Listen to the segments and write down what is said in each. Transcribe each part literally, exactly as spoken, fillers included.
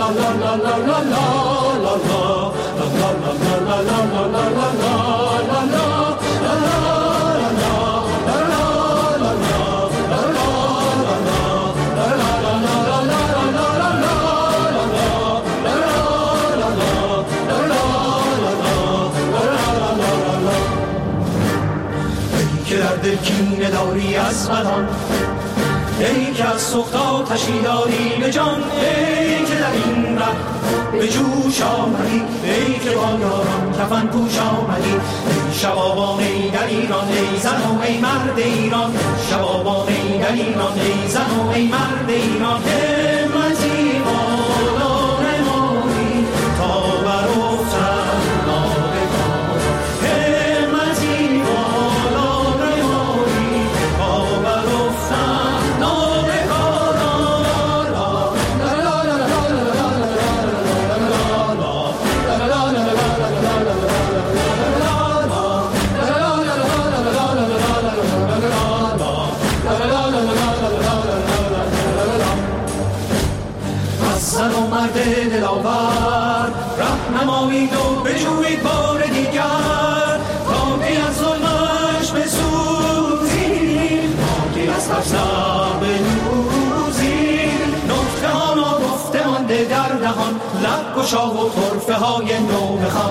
کینه داری از بدان، ای که از سوخت آتشی داری به جان، ای که در این ره به جوش آمدی، ای که با یاران کفن پوش آمدی. ای شبابان ای در ایران، ای زن و ای مرد ایران، شبابان ای در ایران، ای زن و ای مرد ایران. همتی بالا نمایی تا برافتد ناگهان، همتی بالا نمایی تا برافتد ناگهان. زن و مرد دلاور رهنمایید و بجویید بار دیگر، تا که از ظلمش بسوزید، تا که از ترسم بنوزید. نکته ها ناگفته مانده در دهان، لب گشا و طرفه های نو بخوان.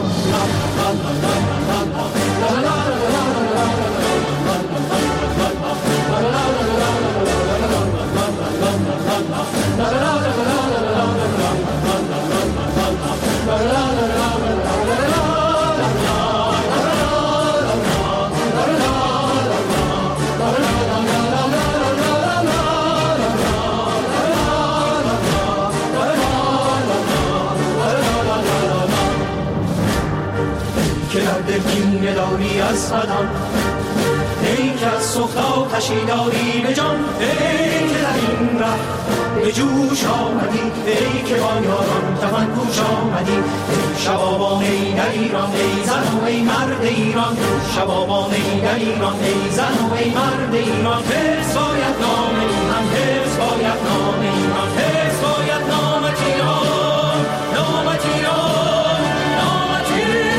که در دل کینه داری از بدان، ای که از سوخت آتشی داری به جان، ای که در این ره به جوش آمدی، ای که با یاران کفن پوش آمدی. ای شبابان ای در ایران، ای زن و ای مرد ایران، شبابان ای در ایران، ای زن و ای مرد ایران. حفظ باید نام ایران، حفظ باید نام ایران، حفظ باید نامت ایران، نامت ایران، نامت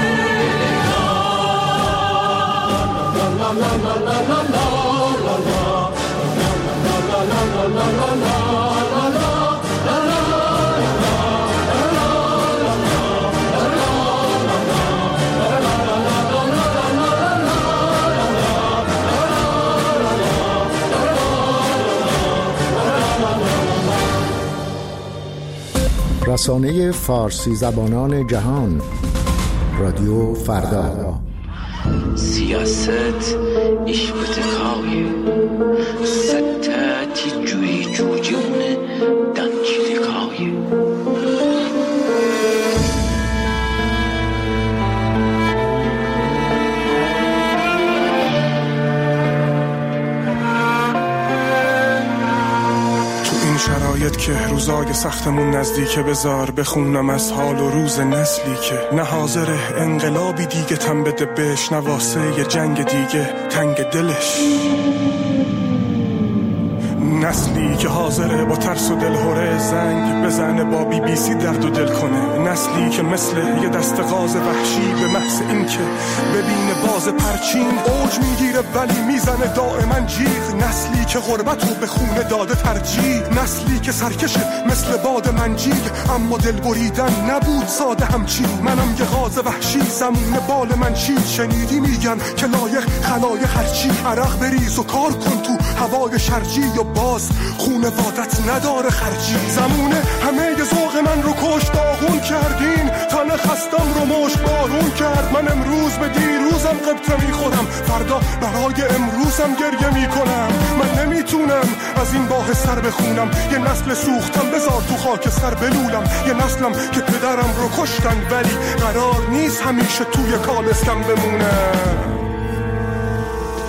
رسانه فارسی زبانان جهان، رادیو فردا. سیاست iş بتکایه ستاتی جوی جوجونه دانکی دکایه. شرایط که روزای سختمون نزدیکه، بذار بخونم از حال و روز نسلی که نه حاضره انقلابی دیگه تن بده بهش، نه واسه یه جنگ دیگه تنگ دلش. نسلی که حاضره با ترس و دلهوره زنگ بزنه، با بی بی سی درد و دل کنه. نسلی که مثل یه دست غاز وحشی به محض این که ببینه باز پرچین اوج میگیره ولی میزنه دائما جیغ. نسلی که غربت رو به خونه داده ترجیح، نسلی که سرکشه مثل باد منجیل، اما دل بریدن نبود ساده همچین. منم یه غاز وحشی زمون بال من چید، شنیدی میگن که لایق خلایق هرچی. عرق بریز و کار کن تو هوای شرجی، و باز خونه وادت نداره خرجی. زمونه همه ی ذوق من رو کشت داغون کردین، تن خستم رو مشت بارون کرد. من امروز به دیروزم قبطه میخورم، فردا برای امروزم گریه میکنم. من نمیتونم از این باه سر بخونم، یه نسل سوختم بذار تو خاک سر بلولم. یه نسلم که پدرم رو کشتن ولی قرار نیست همیشه توی کالسکم بمونم.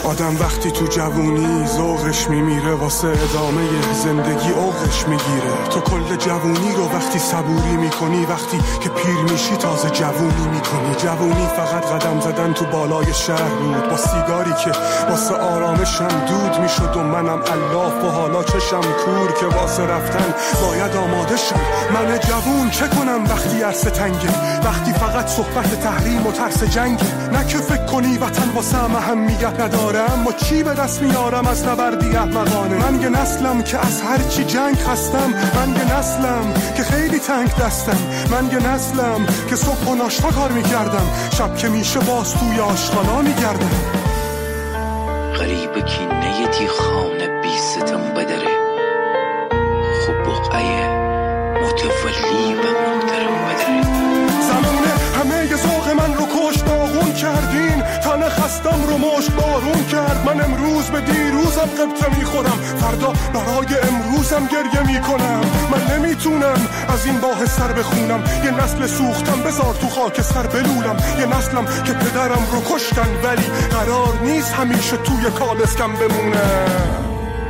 آدم وقتی تو جوونی ذوقش میمیره، واسه ادامه زندگی اوقش میگیره. تو کل جوونی رو وقتی صبوری میکنی، وقتی که پیر میشی تازه جوونی میکنی. جوونی فقط قدم زدن تو بالای شهر بود، با سیگاری که واسه آرامشم دود میشد و منم الاف و حالا چشم کور که واسه رفتن باید آماده شم. من جوون چه کنم وقتی عرصه تنگه، وقتی فقط صحبت تحریم و ترس جنگه. نه که فکر کنی وطن واسه هم اهمیت نداره، اما چی به دست میارم از نبردی احمقانه. من یه نسلم که از هر چی جنگ هستم، من یه نسلم که خیلی تنگ دستم، من یه نسلم که صبح و ناشتا کار میکردم، شب که میشه باز توی آشغالا میگردم. غریب کی نیتی خانه بی ستم بدره، خوب بقعه متولی و محترم بدره. زمونه همه ی ذوق من رو کشت داغون کردین، تن خستم رو مشت بارون کرد. من امروز به دیروزم قبطه میخورم، فردا برای امروزم گریه میکنم. من نمیتونم از این باه سر بخونم، یه نسل سوختم بذار تو خاک سر بلولم. یه نسلم که پدرم رو کشتن ولی قرار نیست همیشه توی کالسکم بمونم.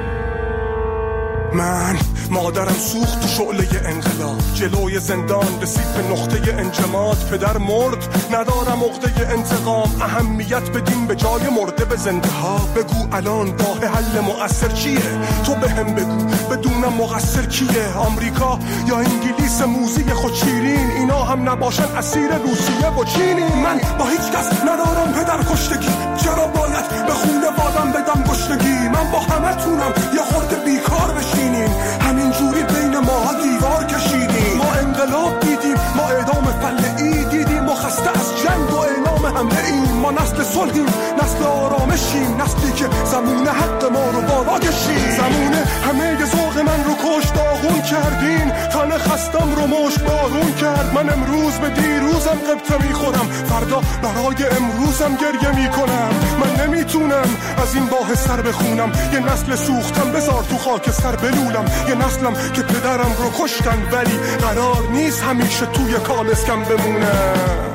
من مادرم سوخت تو شعله انقلاب، جلوی زندان رسید به نقطه انجماد. پدر مرد ندارم عقده انتقام، اهمیت بدیم به جای مرده به زنده ها. بگو الان راه حل مؤثر چیه، تو بهم بگو بدونم مقصر کیه. آمریکا یا انگلیس موزی خود شیرین، اینا هم نباشن اسیر روسیه و چینی. من با هیچ کس ندارم پدر کشتگی، چرا باید به خونه وادم بدم گشتگی. من با همه تونم یه خورده بیکار بشینیم، همین جوری بین ما دیوار کشیدیم. ما انقلاب دیدیم، ما اعدام فلعی دیدیم، ما خسته از جنگ و اعلام حمله ایم. ما نسل صلحیم، نسل آرامشیم، نسلی که زمونه حق ما رو بالا کشید. زمونه همه ی ذوق من رو کشت داغون کردین، تن خستم رو مشت بارون کرد. من امروز به دیروزم قبطه میخورم، فردا برای امروزم گریه میکنم. من نمیتونم از این باه سر بخونم، یه نسل سوختم بذار تو خاک سر بلولم. یه نسلم که پدرم رو کشتن ولی قرار نیست همیشه توی کالسکم بمونم.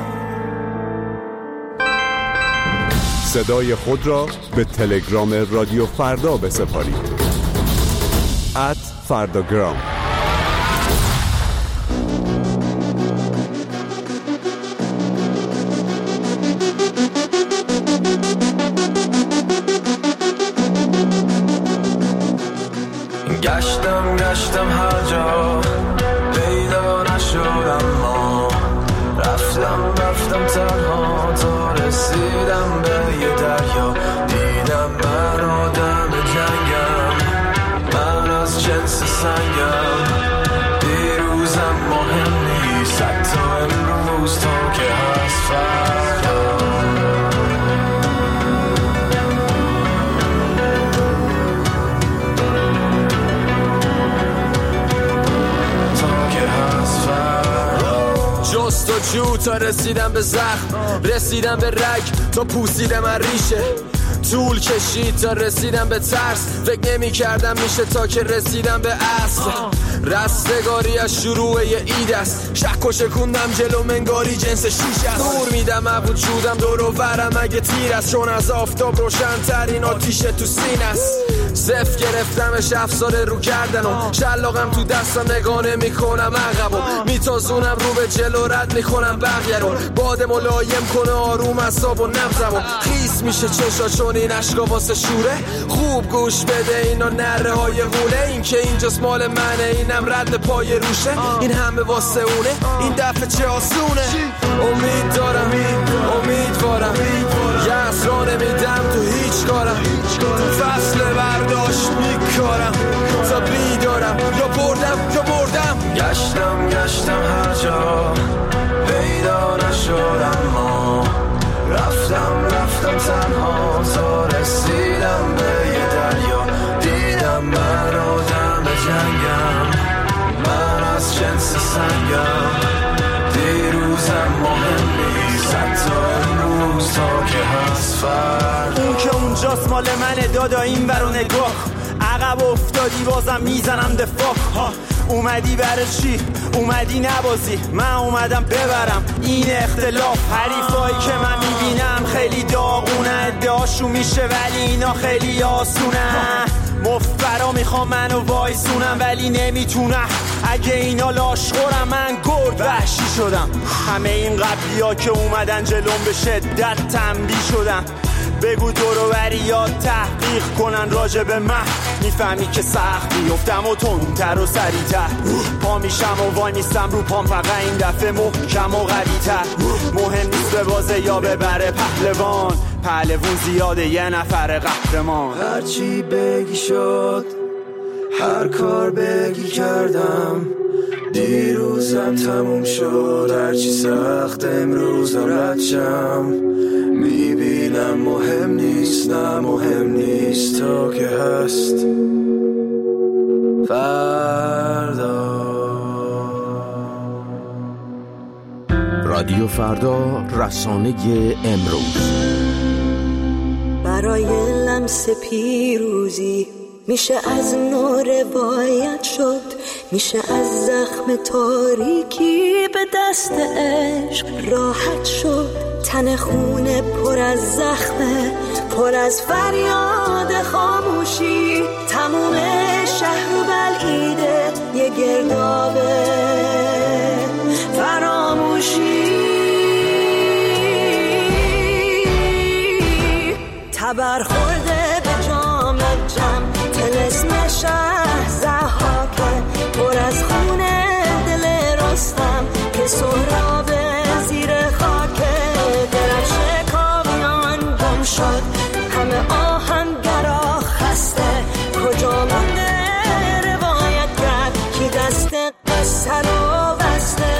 صدای خود را به تلگرام رادیو فردا بسپارید. ات فرداگرام. گشتم گشتم هر جا پیدا نشدم، ما رفتم رفتم تنها تا رسیدم به یه دریا. دیدم من آدم جنگم، من از جنس سنگم. دیروزم مهم نیست حتی امروز تا که هست فردا. جست و جو تا رسیدم به زخم، رسیدم به رگ تا پوسیدم از ریشه. طول کشید تا رسیدم به ترس، فکر نمی کردم میشه تا که رسیدم به اصل. رستگاری از شروع یه اید است، شک و شکوندم جلو منگاری جنس شیش است. نور میدم از وجودم دور و برم اگه تیر است، چون از آفتاب روشن ترین آتیش تو سین است. صف گرفتمش افساره رو کردن و شلاقم تو دستم نگانه میکنم عقبو، میتازونم رو به جلو رد میکنم بقیه رو. باد ملایم کنه آروم اعصاب و نبضم و خیس میشه چشا چون این عشقا واسه شوره. خوب گوش بده اینا نره های هوله، این که اینجاست مال منه اینم رد پای روشه. این همه واسه اونه این دفعه چه آسونه. امید دارم امیدوارم یه اسرا نمیدم تو هیچ کارم، تو فصل برداشت میکارم تا بیدارم یا بردم یا بردم. گشتم گشتم هر جا پیدا نشدم، ما رفتم رفتم تنها تا رسیدم به یه دریا. دیدم من آدم جنگم، من از جنس سنگم. دیروزم مهم نیست حتی امروز تا که هست فردا. اون که اونجاست مال منه دادا این برو نگاه، عقب افتادی بازم میزنم دفاع ها. اومدی برای چی؟ اومدی نبازی، من اومدم ببرم این اختلاف. حریفایی که من میبینم خیلی داغونه، ادعاشو میشه ولی اینا خیلی آسونه. مفبرا میخوام منو وایسونم ولی نمیتونم، اگه اینا لاشخورم من گرد وحشی شدم. همه این قبلی ها که اومدن جلوم به شدت تنبیه شدن. بگو دورو بریات تحقیق کنن راجع به من، میفهمی که سخت بیفتم و تندتر و سریعتر. پا میشم و وای میستم رو پام، فقط این دفعه محکم و قوی‌تر. مهم نیست به بازه یا ببره پهلوان، پهلوون زیاده یه نفر قهرمان. هرچی بگی شد، هر کار بگی کردم، دیروزم تموم شد. هرچی سخت امروزم رد شم، میبینم مهم نیست، نه مهم نیست تا که هست فردا. رادیو فردا، رسانه امروز. برای لمس پیروزی میشه از نو روایت شد، میشه از زخم تاریکی به دست عشق راحت شد. تن خونه پر از زخمه، پر از فریاد خاموشی. تموم شهر و بلعیده یه گردابه فراموشی. تبر خورده به جام جم، طلسم شهر ضحاکه، پر از خونه دل رستم که سهراب زیر خاکه. درفش کاویان گم شد، همه آهنگرا خسته. کجا مونده روایت کرد کی دست قصه رو بسته؟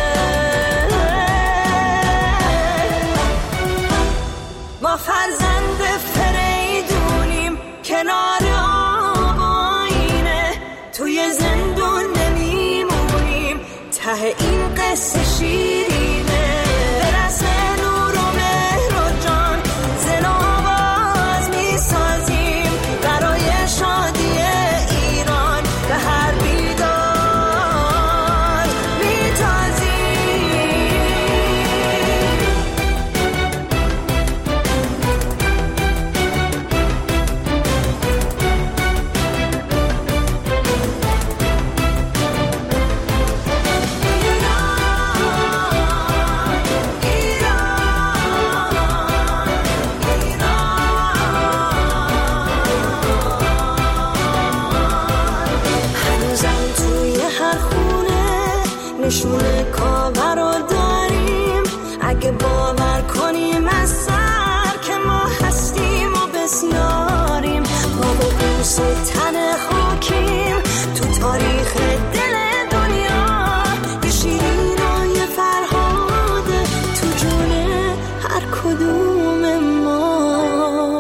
ما فرزند فریدونیم کنار آب آینه، توی زندون نمیمونیم، ته این قصه شیرینه. برس نور و مهر و جان، زن و آواز میسازیم برای شادی ایران. به هر بیدار میتازیم. نشونه کاور رو داریم، اگه باور کنیم از سر که ما هستیم و بسیاریم. ما با قوس تن خاکیم تو تاریخ دل دنیا. یه شیرین و یه فرهاده تو جون هر کدوم ما.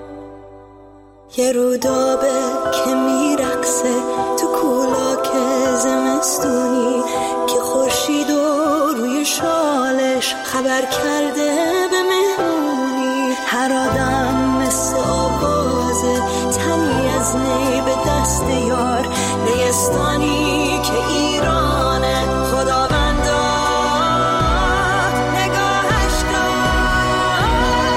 یه رودابه که میرقصه تو کولاک زمستونی، که خورشید و روی شالش خبر کرده به مهمونی. هر آدم مثل آوازه، تنی از نی به دست یار. نیستانی که ایرانه، خداوندا نگاهش کن.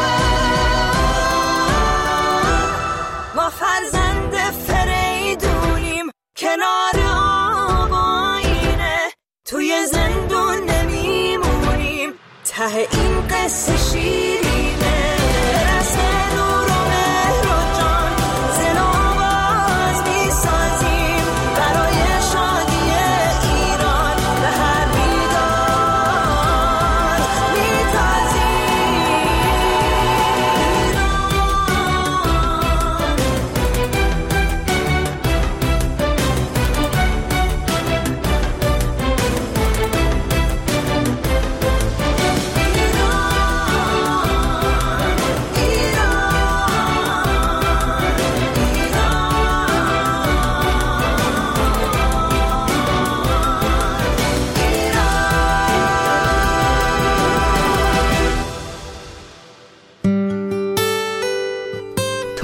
ما فرزند فریدونیم کنار آب آینه، توی زندون نمیمونیم، ته این قصه شیرینه. برس نور و مهر و جان، زن و آواز میسازیم برای شادی ایران. به هر بیدار میتازیم.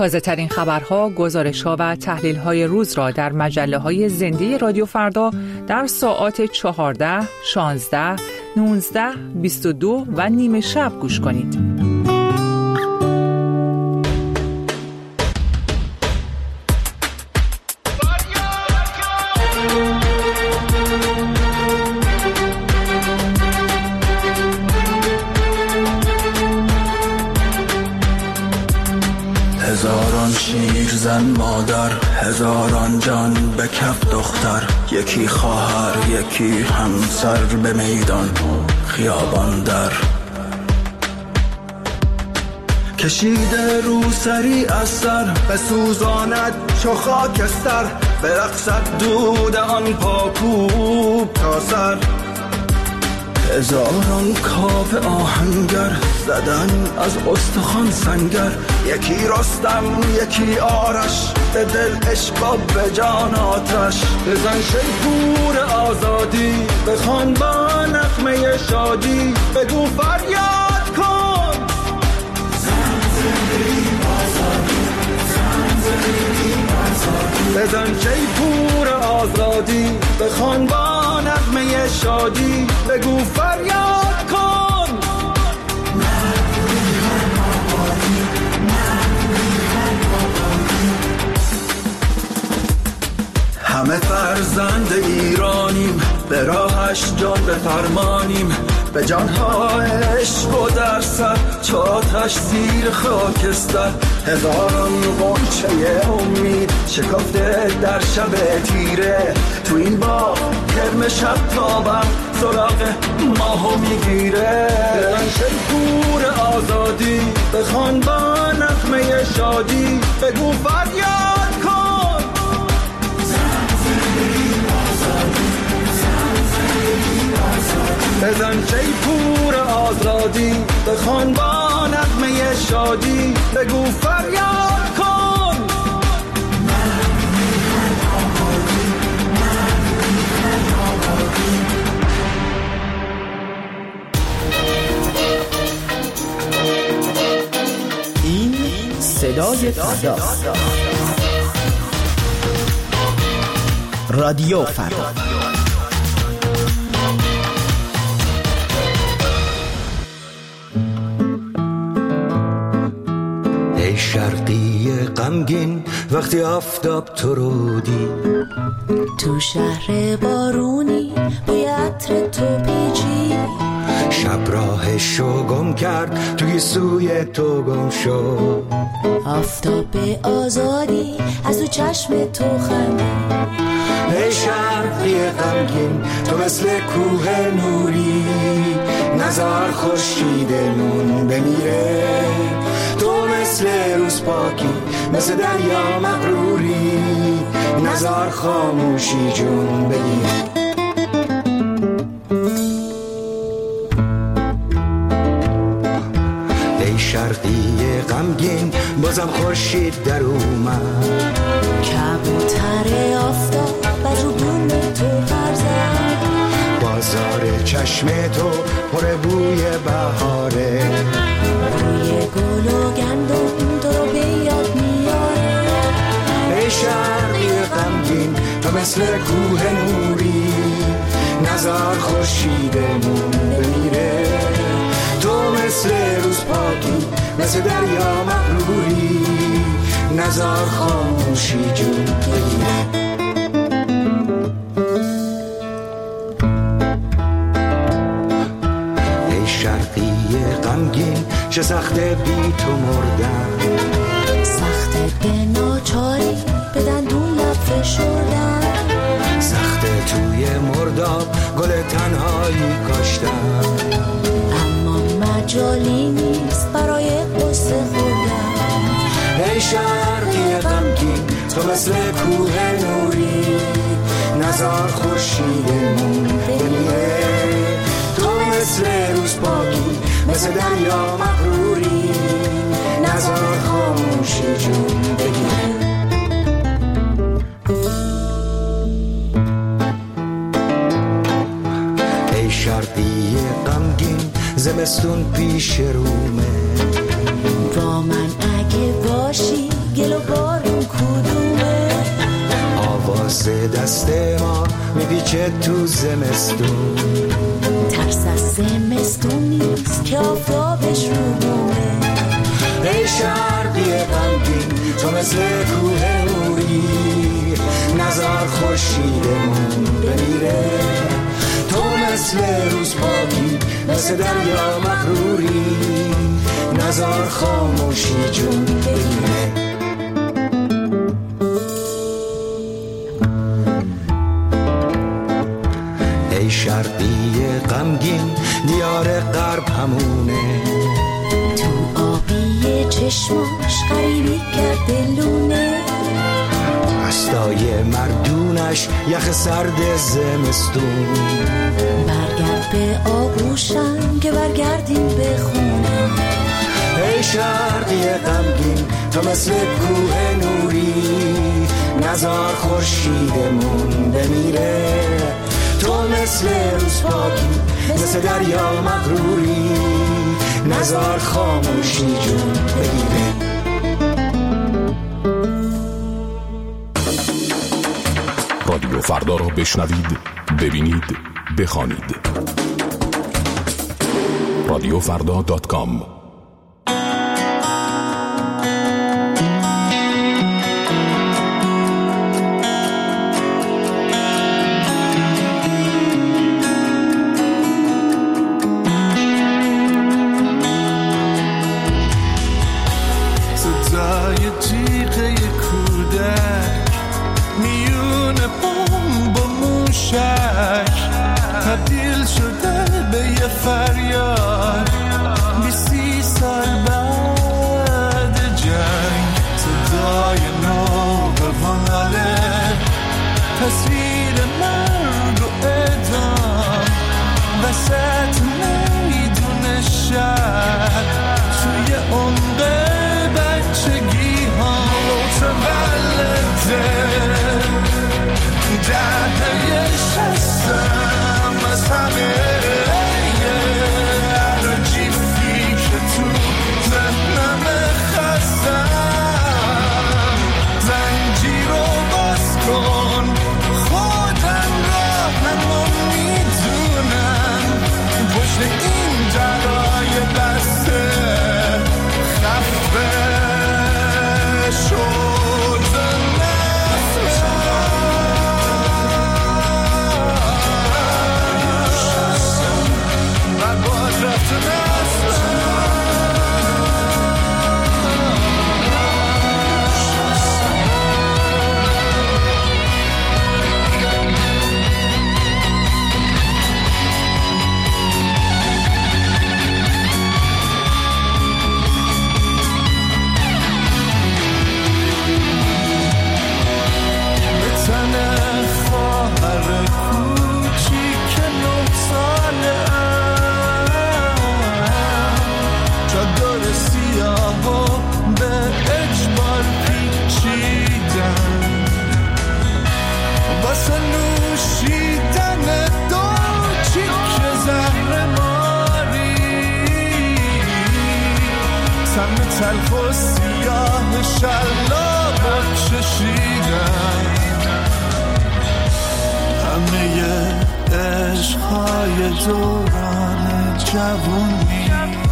تازه ترین خبرها، گزارش‌ها و تحلیل‌های روز را در مجله‌های زنده رادیو فردا در ساعات چهارده، شانزده، نوزده، بیست و دو و نیمه شب گوش کنید. هزاران شیر زن مادر، هزاران جان به کف دختر، یکی خواهر یکی همسر، به میدان خیابان در کشیده رو سری از سر، به سوزاند چو خاکستر، برقصد دود آن پاکوب تا سر. هزاران کاف آهنگر زدن از استخوان سنگر، یکی رستم یکی آرش، به دل عشق و به جان آتش. بزن شیپور آزادی، بخوان با نغمه شادی، بگو فریاد کن زن زندگی آزادی، زن زندگی آزادی. بزن شیپور آزادی، بخوان با نغمه شادی، بگو فریاد کن همه فرزند ایرانیم، به راهش جان بفرمانیم، به جانها عشق و در سر، چو آتش زیر خاکستر. هزاران غنچه امید شکفته در شب تیره، تو این باغ گرم شب تابم سراغ ماهو میگیره. بزن شیپور آزادی، بخوان با نغمه شادی، بگو فریاد کن زن زندگی آزادی، زن زندگی آزادی. بزن شیپور آزادی، بخوان با نغمه شادی، بگو فریاد کن من میخوام آبادی، من میخوام آبادی. این صدای فردا، رادیو فردا. ای شرقی غمگین وقتی آفتاب تو رو دید، تو شهر بارونی بوی عطر تو پیچی، شب راهشو گم کرد توی سوی تو گم شد. آفتاب آزادی از تو چشم تو خندید. ای شرقی غمگین تو مثل کوه نوری، نزار خورشیدمون بمیره. تو مثل روز پاکی، مثل دریا مغروری، نزار خاموشی جون بگیر. ای شرقی غمگین بازم خورشید در اومد، کبوتر آفتاب بر روبون تو برزد. بازار چشم تو پر بوی بهاره، بوی گل و گندم تو رو به یاد میاره. ای شرقی غمگین تو مثل کوه نوری، نزار خورشیدمون بمیره. تو مثل روز پاکی، مثل دریا مغروری، نزار خاموشی جون بگیره. ای شرقی غمگین چه سخته بی تو مردن، سخته به ناچاری به دندون لب فشردن، سخته توی مرداب گل تنهایی کاشتن. اما مجالی نیست برای قصه خوردن. ای شرقی غمگین تو مثل کوه نوری، نزار خورشیدمون بمیره. تو مثل روز پاکی، مثل دریا مغروری، نزار خاموشی جون بگیره. ای شرقی غمگین زمستون پیش رومه، با من اگه باشی گل و بارون کدومه؟ آواز دست ما میپیچه تو زمستون، ترس از زمستون نیست که آفتابش رو بومه. ای شرقی غمگین تو مثل کوه نوری، نزار خورشیدمون بمیره. تو مثل روز پاکی مثل دریا مغروری، نزار خاموشی جون بگیره. ای شرقی غمگین دیار غرب همونه، تو آبی چشماش غریبی کرده لونه. هستای مردونش یخ سرد زمستون، برگرد به آغوشم که برگردیم به خونه. ای شرقی غمگین تو مثل کوه نوری، نزار خورشیدمون بمیره. تو مثل روز پاکی مثل دریا مغروری، نزار خاموشی جون بگیره. رادیو فردا را بشنوید، ببینید، بخوانید. رادیو فردا دات کام. تبدیل شده به یه فریاد، بیسی سال بعد جنگ. صدای نو باناله، تصویر مرگ و اعدام وسط میدون شهر. توی عمق بچگی ها متولده دهه شستم از همه عراجیفی که تو ذهنم خستم. زنجیر رو باز کن، خودم راهمو میدونم. پشت این درای بسته خفه شد تلخ و سیاه شلاب چشیدم. همه عشقهای دوران جوونی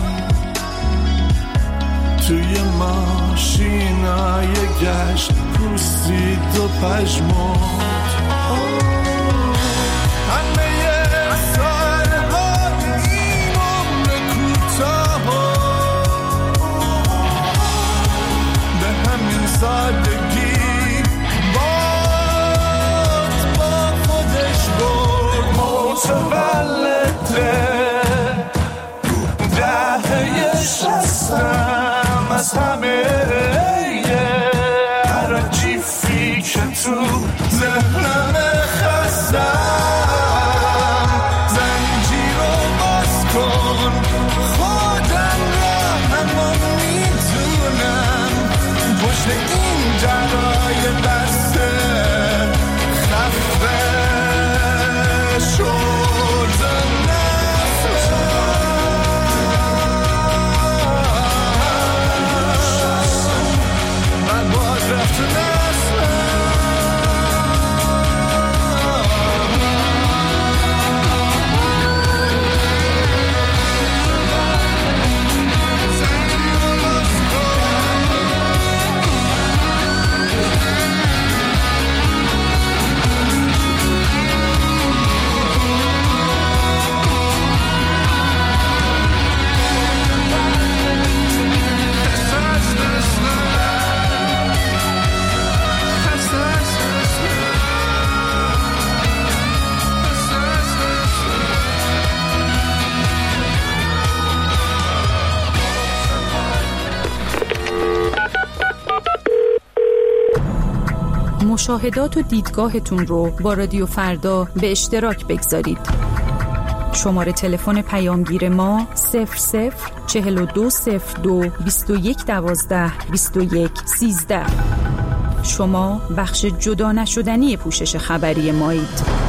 توی ماشینای گشت پوسید و پژمرد. سادگی باد با خودش برد. متولده دهه شستم از همه عراجیفی که تو ذهنم مشاهدات و دیدگاهتون رو با رادیو فردا به اشتراک بگذارید. شماره تلفن پیامگیر ما صفر صفر چهل و دو صفر دو بیست و یک دوازده بیست و یک سیزده. شما بخش جدا نشدنی پوشش خبری مایید.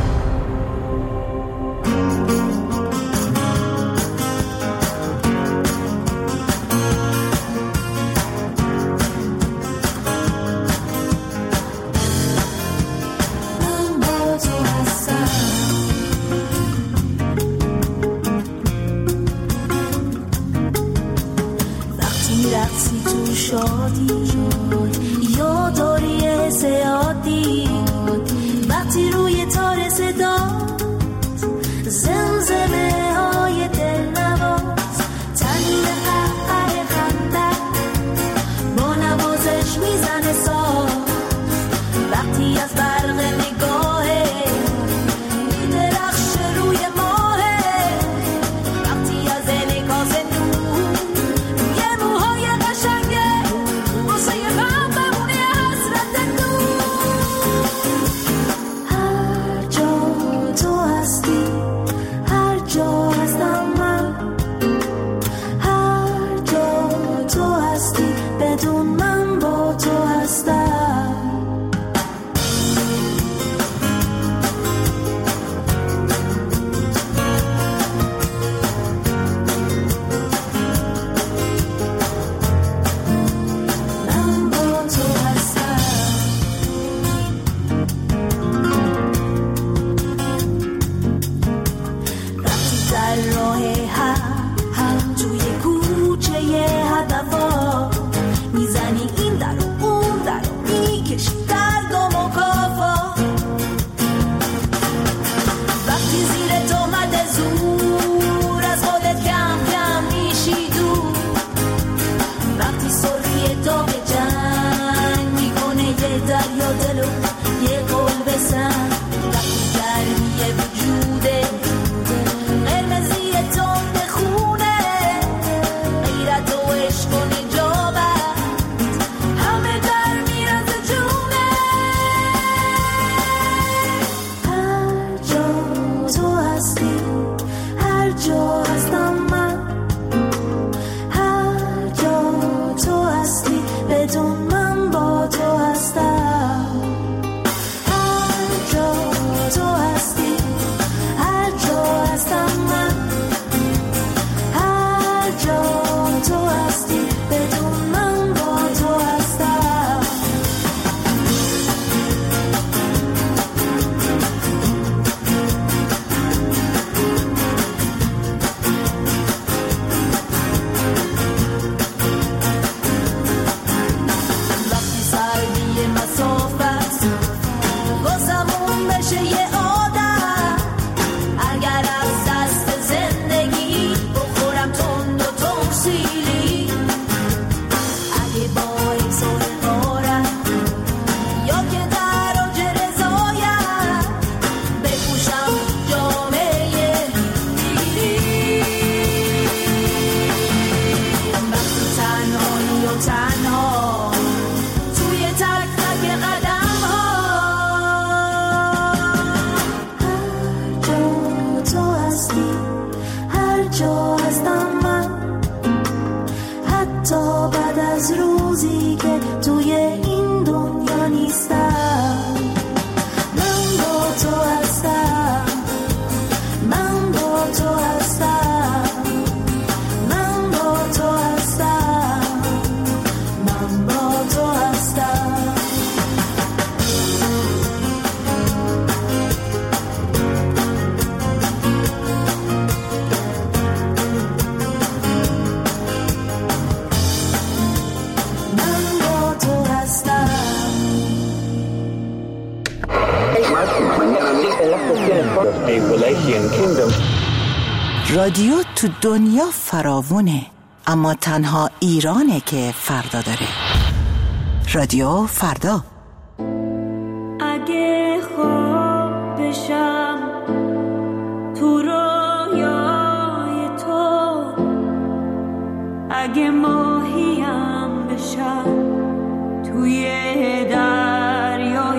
رادیو تو دنیا فراوونه، اما تنها ایرانه که فردا داره. رادیو فردا. اگه خواب بشم تو رویای تو، اگه ماهیم بشم توی دریا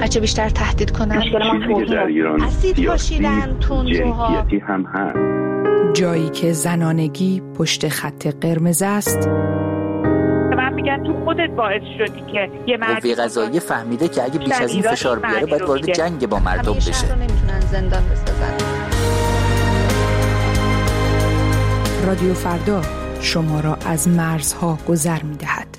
هرچه بیشتر تهدید کنن. مشکل ما توهین اسید پاشیدن تندروها هم هست. جایی که زنانگی پشت خط قرمز است. من میگن تو خودت باعث شدی که یه مرد قوه قضاییه فهمیده که اگه بیش از این فشار بیاره باید وارد جنگ با مردم بشه. همیشه رو نمیتونن زندان بسازن. رادیو فردا شما را از مرزها گذر می‌دهد.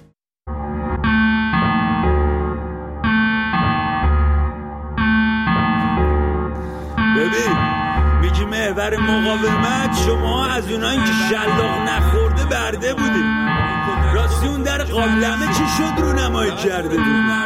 ببین میگی محور مقاومت، شما از اونایی که شلاق نخورده برده بودی. راستی اون در قابلمه چی شد رو نمایی کرده بود؟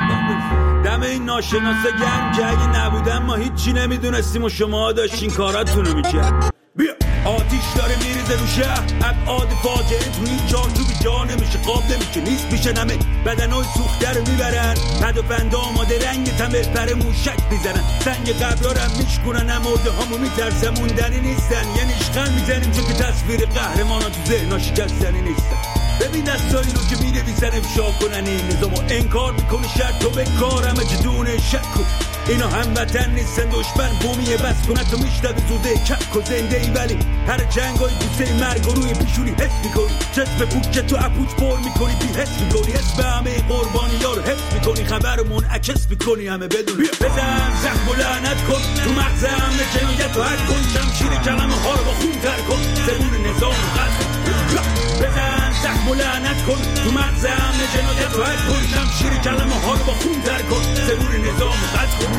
دم این ناشناسا گرم که اگه نبودن ما هیچی نمیدونستیم و شما داشتین کاراتونو میکرد. بیا آتیش داره میریزه رو شهر، ابعاد فاجعه توی این جا تو بی جا نمیشه، قاب نمیشه، نیست میشه نمه، بدنای سوخته رو میبرن، پد و پنده آماده رنگ تمر پر موشک میزنن، سنگ قبرا رو هم میشکنن، امورده همو میترسن، موندنی نیستن، یه نیشخن میزنیم چون که تصویر قهرمانا تو ذهنا شکستنی نیستن. ببین دستایی رو که می‌نویسن افشا کنن این نظامو انکار میکنه، شرط تو به کار همه جدونه شک کن، اینا هموطن نیستن، دشمن بومیه بس کنه تو میشتبه زوده کک و زنده ای، ولی هر جنگای بوسه مرگ روی پیشونی حس میکنی، جسم پوچه تو اپوچ پر میکنی، بی حس میکنی، اسم همه قربانی ها رو حس میکنی، خبر منعکس میکنی همه بدون. بزن زخم و لعنت کن تو مغز همه جنایت و حد کن، شمشیر کلمه ها رو با خون تر کن، زبون نظام و قد بزن زخم و لعنت کن تو مغز همه جنایت و حد کن، شمشیر کلمه ها رو با خون تر کن، زبون نظام و قد کن.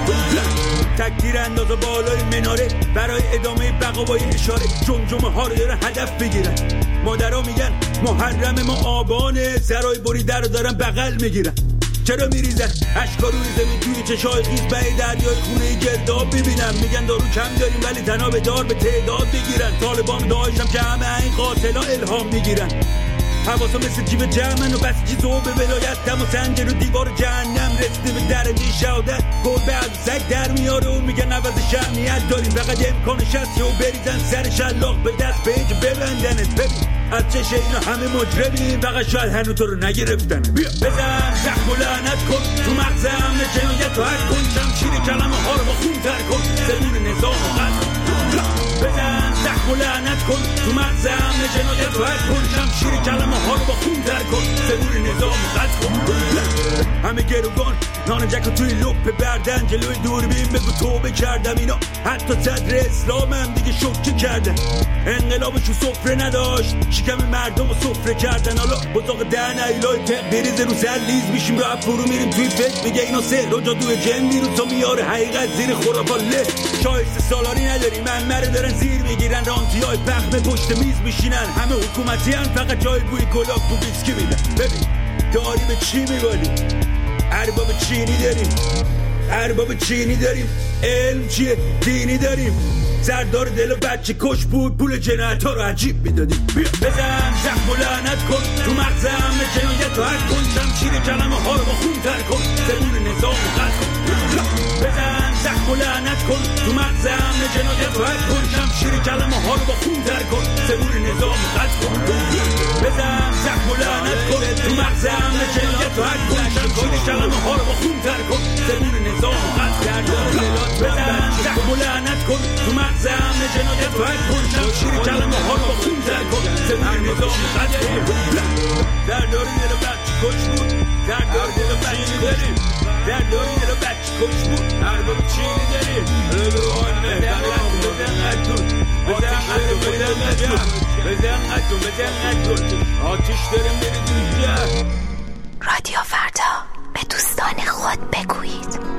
تکتیر انداز بالای مناره برای ادامه بقا با این اشاره، جمجمه ها رو داره هدف بگیرن، مادرها میگن محرم ما آبانه، سرای بریده رو دارن بغل میگیرن، چرا میریزن اشکا روی زمین توی چشای خیز به دریای خونه گرداب ببینم، میگن دارو کم داریم ولی تناب دار به تعداد بگیرن، طالبان داعش هم که همه این قاتلا الهام میگیرن، حواسا مثل جیب جمعن و بسیجی زوبه ولایت، دم و سنجر و دیوار جهنم رسیده به درجه شهادت، گربه از سگ در میاره و میگن عوض شهمیت داریم، فقط امکانش هست و بریزن سر شلاق به دست پیج ببندنت. ببین از چش اینا همه مجرمیم، فقط شاید هنو تو رو نگرفتن. بیا بزن زخم و لعنت کن تو مغز همه جنایت و حد کن، شمشیر کلمه ها رو با خون تر کن، زبون نظام و قد کن. بزن زخم و لعنت کن تو مغز همه جنایت و حد کن، شمشیر کلمه ها رو با خون تر کن، زبون نظام و قد کن. همه گروگان نان جک توی لپ بردن، جلوی دوربین بگو توبه کردم، اینا حتی صدر اسلام هم دیگه شوکه کردن، انقلابشو سفره نداشت، شکم مردم رو سفره کردن، حالا بزاق دهن ایلای تق بریزه رو سر لیز میشیم، رفت فرو میریم توی فکر، میگه اینا سهر و جادوی جن میرون تا میاره حقیقت زیر خرافا له، شایسته سالاری نداری منمره دارن زیر میگیرن، رانتی های پخمه پشت میز میشینن، همه حکومتی هن فقط جای بوی گلاب بو بیسکی میدن. ببین داری به چی میبالی؟ ارباب چینی داریم، ارباب چینی داریم، علم چیه؟ دینی داریم، سردار دل و بچه کش بود، پول جنایت ها رو عجیب میدادیم. بزن زخم و لعنت کن تو مغز همه جنایت و حد کن، شمشیر کلمه ها رو با خون تر کن، زبون نظام و قد کن. بزن زخم و لعنت کن تو مغز همه جنایت و حد کن، شمشیر کلمه ها رو با خون تر کن، زبون نظام و قد کن. بزن زخم و لعنت کن تو مغز همه جنایت و حد کن، شمشیر کلمه ها رو با خون تر کن، زبون نظام و قد کن. بزن زخم و لعنت کن تو مغز همه جنایت و حد کن، شمشیر کلمه ها رو با خون تر کن، زبون نظام و قد کن. در داری دل بچه کش بود، در داری دل بچه داریم، در داری دل بچه کش بود، ارباب چینی داریم، بزن قد کن، بزن قد کن، بزن قد کن، بزن قد کن، بزن قد کن، آتیش داریم برید اینجا. رادیو فردا به دوستان خود بگویید.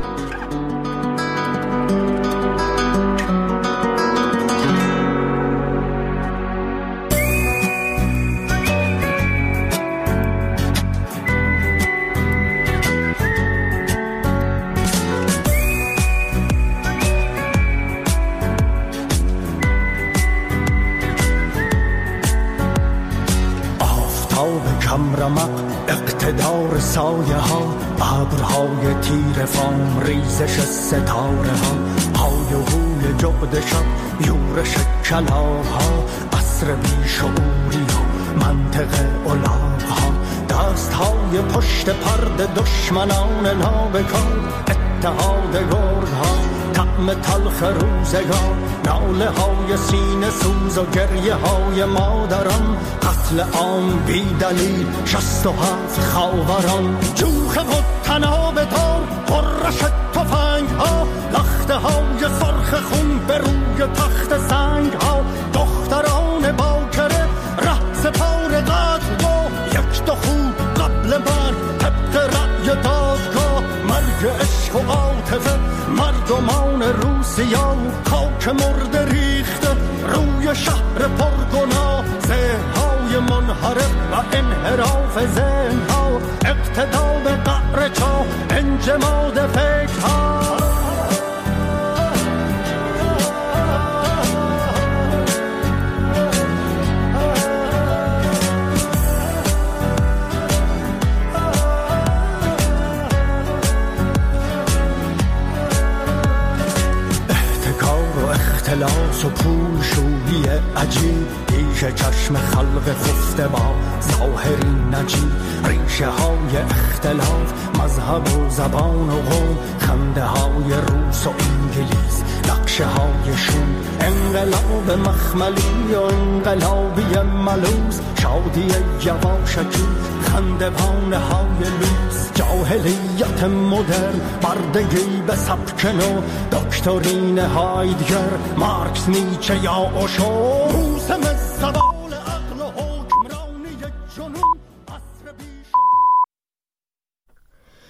رمق اقتدار سایه ها، ابرهای تیر فام، ریزش ستاره ها، های و هوی جغد شب، یورش کلاغ ها، عصر بیشعوری و منطق الاغ ها، دست های پشت پرده دشمنان نابکار، اتحاد گردها، طعم تلخ روزگار، ناله های سینه سوز و گریه های مادران، قتل عام بی دلیل شست و هفت خاوران، جوخ و تناب دار، قرش تفنگ ها، لخته های سرخ خون به روی تخت سنگ ها، دختران باکره ره سپار قتل و یک دو خوب قبل مرگ طبق رأی دادگاه، مرگ عشق و عاطفه مردمان روسیا، خاک مرده ریخته روی شهر پرگناه، ذهن‌های منحرف و انحراف ذهن‌ها، اقتدا به قعر چاه، انجماد فکرها. اختلاس و پول شویی عجیب، پیش چشم خلق خفته با ظاهری نجیب، ریشه های اختلاف مذهب و زبان و قوم، خنده های روس و انگلیس، نقشه های شوم، انقلاب مخملی و انقلابی ملوز، شادی یواشکی، خنده بانه های لوس، جاهلیت مدرن، بردگی به سبک نو، دکترین هایدگر، مارکس نیچه یا اوشو، موسم سبا